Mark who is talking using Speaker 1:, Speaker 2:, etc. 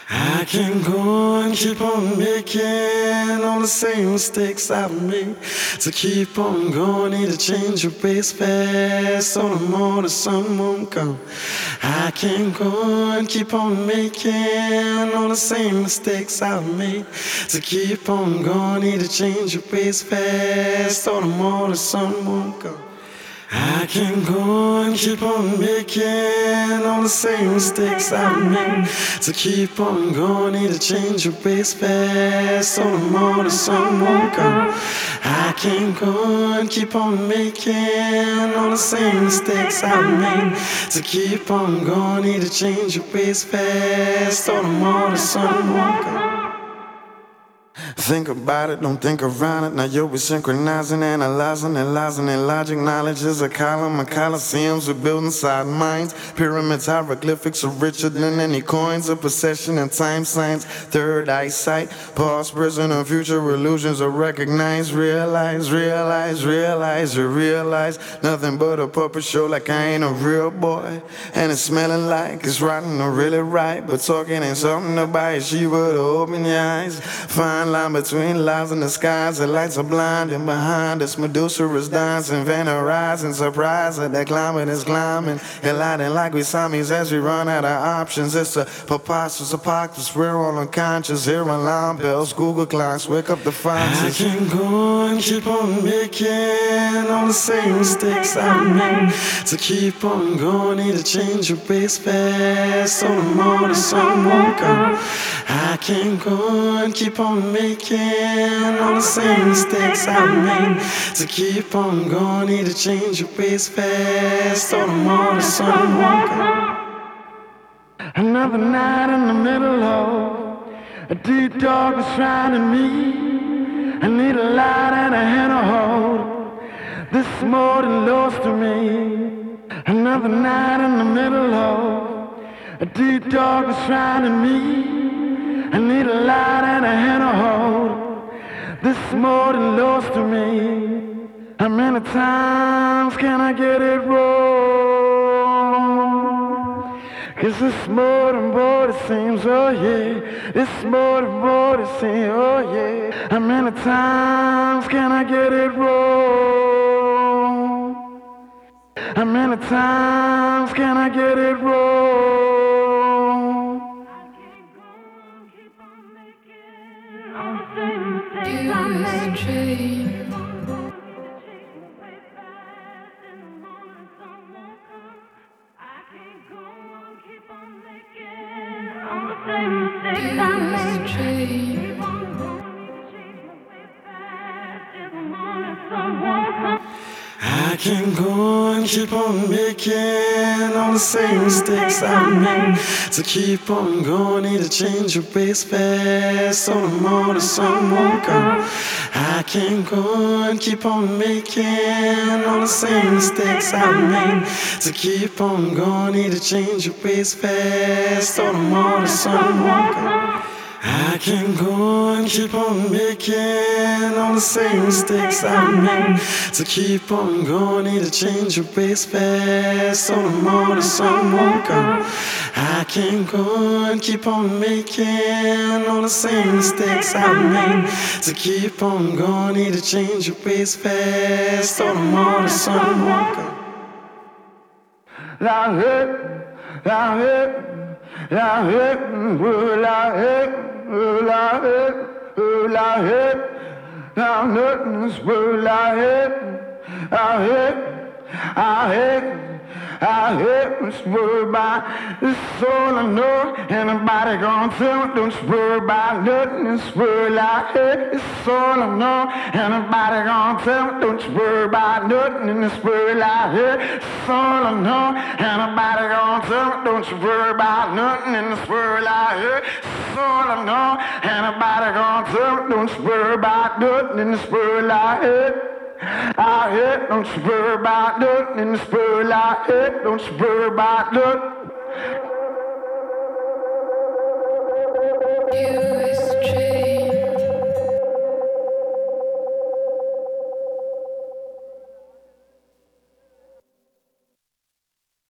Speaker 1: I can go and keep on making all the same mistakes I've made. To keep on going, need to change your pace fast, so the more the sun won't come. I can go and keep on making all the same mistakes I've made. To keep on going, need to change your pace fast, so the more the sun won't come. I can go and keep on making all the same mistakes I've made. To keep on going, need to change your pace fast, so the more the sun won't come. I can go and keep on making all the same mistakes I've made. To keep on going, need to change your pace fast, so the more the sun won't come. Think about it, don't think around it. Now you'll be synchronizing, analyzing, and logic. Knowledge is a column of coliseums. We're building inside minds. Pyramids, hieroglyphics are richer than any coins. A possession and time signs. Third eyesight. Past, present, and future illusions are recognized. Realize you realize nothing but a puppet show, like I ain't a real boy. And it's smelling like it's rotten or really right. But talking ain't something to buy. She would open your eyes. Fine line between lies and the skies. The lights are blinding behind us. Medusa is dancing, Van horizon. Surprise that the climate is climbing. Colliding like we zombies as we run out of options. It's a preposterous apocalypse. We're all unconscious. Hearing alarm bells. Google clocks. Wake up the foxes. I can go and keep on making all the same mistakes I've made. To keep on going, need to change your pace fast, so the more the sun won't come. I can go and keep on making all the same mistakes I've made. To keep on going, need to change your pace fast, so the more the sun won't come. Another night in the middle of a deep darkness surrounding me. I need a light and a hand to hold. This is more than lost to me. Another night in the middle of a deep darkness surrounding me. I need a light and a hand to hold. This is more than lost to me. How many times can I get it wrong? 'Cause it's more than what it seems, oh yeah. It's more than what it seems, oh yeah. How many times can I get it wrong? How many times can I get it wrong? I can go and keep on making all the same mistakes I've made. To keep on going, need to change your pace fast, so the more the sun won't come. I can go and keep on making all the same mistakes I've made. To keep on going, need to change your pace fast, so the more the sun won't come. I can go and keep on making all the same mistakes I've made. To keep on going, need to change your pace fast, so the more the sun won't come. I can go and keep on making all the same mistakes I've made. To keep on going, need to change your pace fast, so the more the sun won't come. La hip, la hip. La hip, la hip, la hip, la hip, la nothing's la hip, la hip, I hip, I hip, swear by this all I know. Anybody gonna tell me don't swear by nothing, swear like hip, it's all I know. Anybody gonna tell me don't swear by nothing, swear like hip, it's all I know. Anybody gonna tell me don't swear by nothing, swear like hip, it's all I know. Anybody gonna tell me don't swear by nothing, swear like hip. I hit, don't you worry about nothing in the spur like hit, don't you worry about nothing.